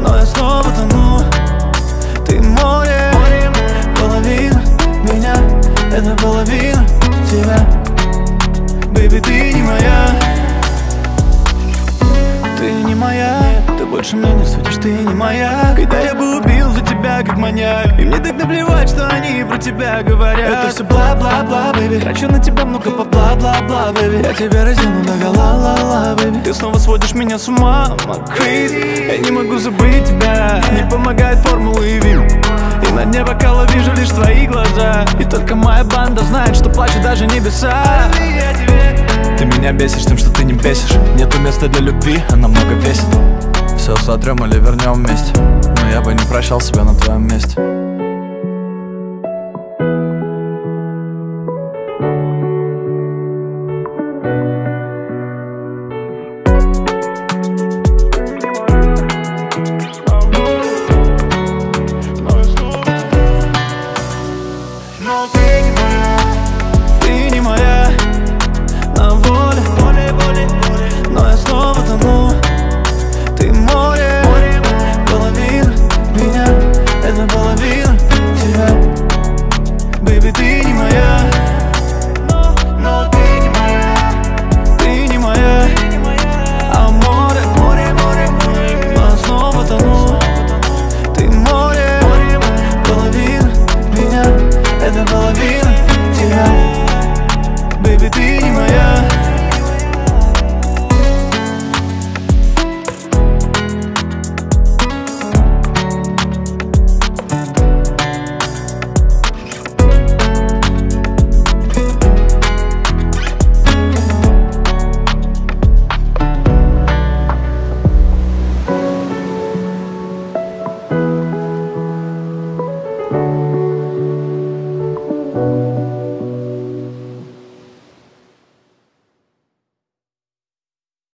но я снова тону. Ты море, половина меня, это половина тебя. Бэйби, ты не моя, ты не моя. Ты больше мне не светишь, ты не моя. Когда я бы убил за тебя, как маньяк. И мне так наплевать, что они про тебя говорят. Это все бла-бла-бла, бэйби. Трачу на тебя много по бла-бла-бла, бэйби. Я тебя раздену догола, ла-ла, бэйби. Ты снова сводишь меня с ума, crazy. Я не могу забыть тебя, не помогает формулы и вин. И на дне бокала вижу лишь твои глаза. И только моя банда знает, что плачут даже небеса. Ты меня бесишь тем, что ты не бесишь. Нету места для любви, она много весит. Все сотрем или вернем вместе, но я бы не прощал себя на твоем месте.